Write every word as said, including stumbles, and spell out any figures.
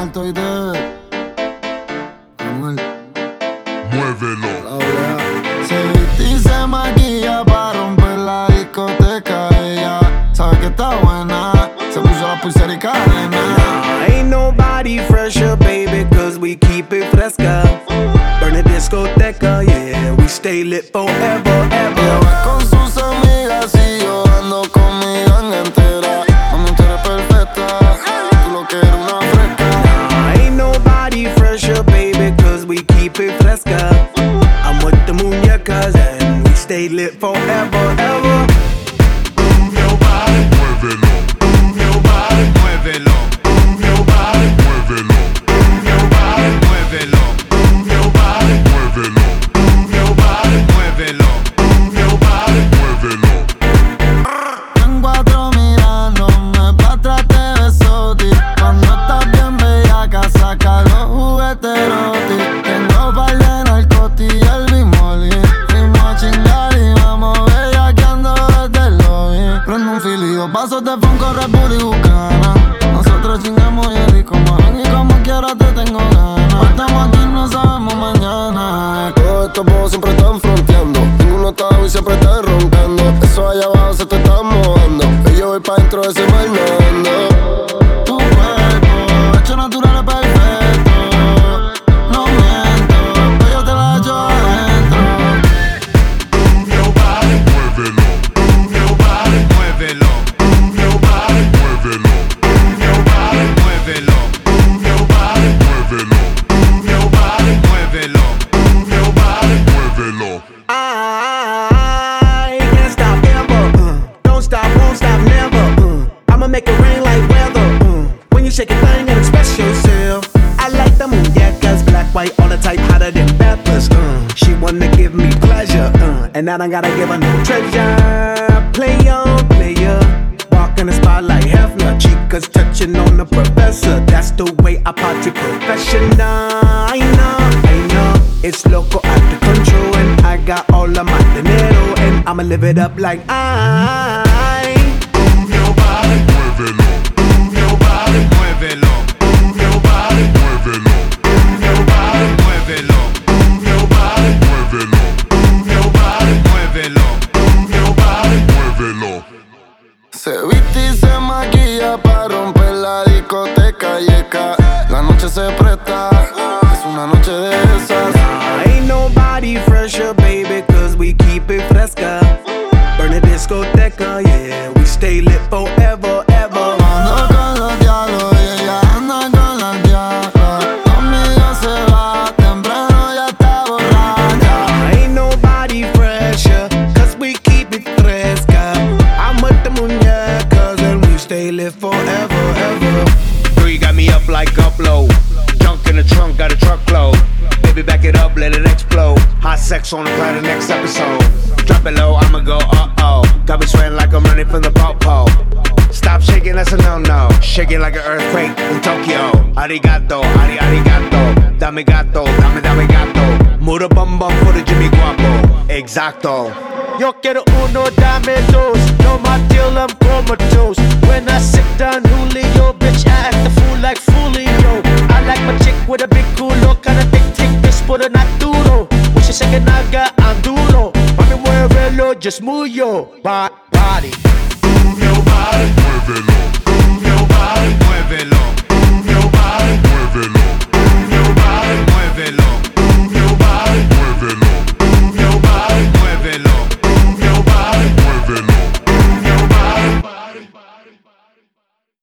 alto y te Muévelo. se viste y se maquilla para romper la discoteca. Ella sabe que está buena, se puso la pulsera y cadena. Ain't nobody fresher, baby, cause we keep it fresca. Burn a discoteca, yeah, we stay lit forever, Ella ever. va con sus amigas y yo ando con mi gang entera. Mami, tú eres perfecta, tú lo que eres una fresca. Ain't nobody fresher, baby, cause we keep it fresca. I'm with the muñecas and we stay lit forever, ever. Move your body. Muévelo. Move your body. Muévelo. Move your body. Muévelo. Move your body. Muévelo. Move your body. Muévelo. Move your body. Muévelo. Move your body. Muévelo. En cuatro mirándome pa' atrás te besote. Cuando estás bien bellaca saca los juguetes roti. Tengo par de narcoti y el bimoli. Fuimos a chingar y vamos bellaqueando desde el lobby. Prendo un fili, dos vasos de Funko, Red Bull y Bucana. Nosotros chingamos y el rico man. Y como quiera te tengo ganas. Hoy estamos aquí, no sabemos mañana. Todos estos bobos siempre están fronteando. Ninguno está y siempre está roncando. Eso allá abajo se te está mojando. Y yo voy pa' dentro de ese mar nadando. Tu cuerpo, hecho natural es perfecto. No miento, pero yo te la echo adentro. Move your body. Muévelo. Move your body. Muévelo. Move your body. Muévelo. Move your body. Muévelo. Move your body. Muévelo. Move your body. Muévelo. Move your body. Muévelo. I can't stop ever. Uh, don't stop, won't stop, never. Uh, I'ma make it rain like weather. Uh, when you shake a thing and express yourself. I like the muñecas, black, white, all the type hotter than peppers. Uh, she wanna give me pleasure, uh, and I don't gotta give her no treasure. Play on, player. Walk in the spotlight, Hefner. Chicas touching on the professor. That's the way I party professional. I know, I know. It's loco out the control, and I got all of my dinero, and I'ma live it up like I. Move your body. Muévelo. Move your body. Muévelo. Move your body. Muévelo. Move your body. Muévelo. Move your body. Muévelo. Move your body. Muévelo. Move your body. Muévelo. Se viste y se maquilla para romper la discoteca y es que la noche se presta, es una noche de esas. Ain't nobody fresher, baby, cause we keep it fresca. Burn a discoteca, yeah, we stay lit forever, ever. Ando con los diablos y ella anda con las diablas. Conmigo se va, temprano ya está borracha. Ain't nobody fresher, cause we keep it fresca. I'm with the muñecas and we stay lit forever, ever. Girl, you got me up like upload. Junk in the trunk, got a truckload. Baby, back it up, let it explode. Hot sex on the planet, next episode. Drop it low, I'ma go uh-oh. Got me sweating like I'm running from the po-po. Stop shaking, that's a no-no. Shaking like an earthquake in Tokyo. Arigato, ari arigato. Dame gato, dame dame gato. Move the bum bum for the Jimmy Guapo. Exacto. Yo quiero uno, dame dos. No my deal, I'm comatose. When I sit down, Julio, bitch, I act the fool like Fulio. I like my chick with a big culo, kinda thick, thick, this por not duro. When she say que naga, I'm duro. Mami, muévelo, just move your body. Move your body. Muévelo. Move your body.